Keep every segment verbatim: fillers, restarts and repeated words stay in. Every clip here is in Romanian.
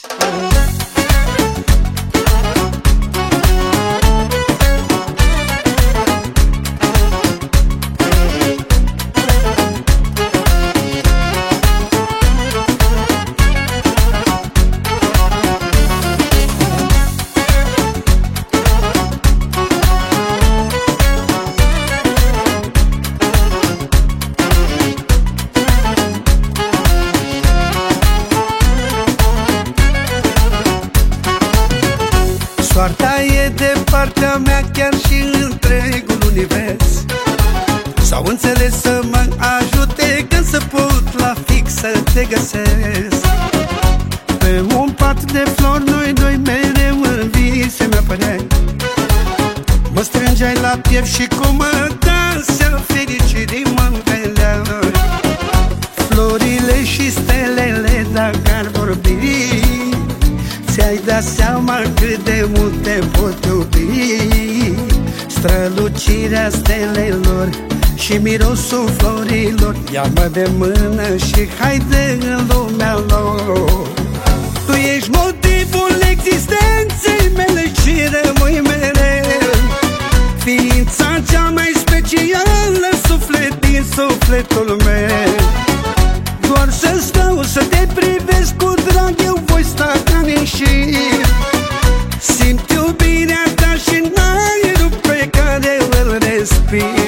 Soarta e de partea mea, chiar și întregul univers S-au înțeles să mă ajute când să pot la fix să te găsesc. Pe un pat de flori noi doi mereu în vise mi-apăreai, mă strângeai la piept și cu mătasea fericirii mă înveleai. Florile și stelele dacă ar vorbi, ți-ai dat seama cât de mult te pot iubi. Strălucirea stelelor și mirosul florilor, ia-mă de mână și haide în lumea lor. Tu ești motivul existenței mele și rămâi mereu ființa cea mai specială, suflet din sufletul meu. Doar să stau să te privesc cu drag, eu voi sta ca nișir. Simt iubirea ta și în aerul pe care îl respir.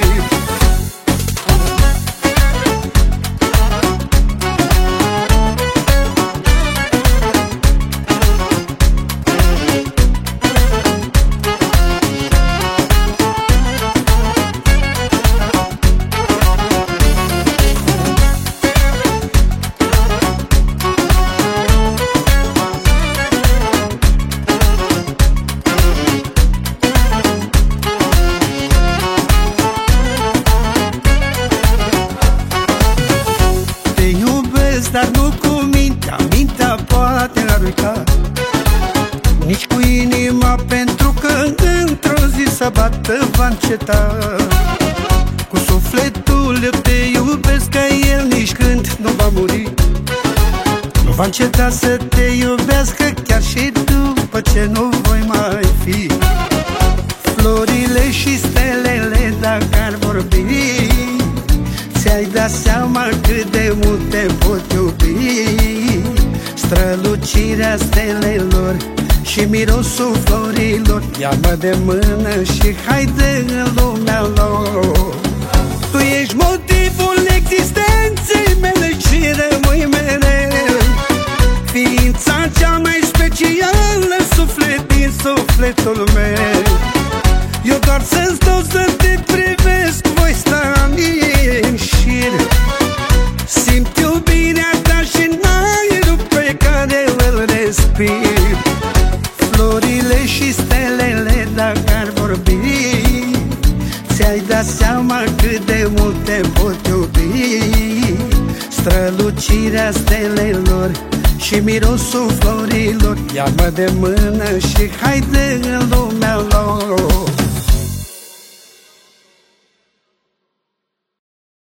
Dar nu cu mintea, mintea poate ar uita, nici cu inima, pentru că într-o zi să bată va înceta. Cu sufletul eu te iubesc, că el nici când nu va muri, nu va înceta să te iubească chiar și după ce nu voi mai fi. Florile și stelele dacă ar vorbi, ți-ai dat seama cât de mult te pot iubi. Strălucirea stelelor și mirosul florilor, ia-mă de mână și haide în lumea lor. Tu ești motivul existenței mele și rămâi mereu ființa cea mai specială, suflet din sufletul meu. Eu doar să stau să te privesc, voi sta în șir. Simt iubirea ta și în aerul pe care îl respir. Florile și stelele dacă ar vorbi, ți-ai dat seama cât de mult te pot iubi. Strălucirea stelelor și mirosul florilor, ia-mă de mână și haide în lumea lor.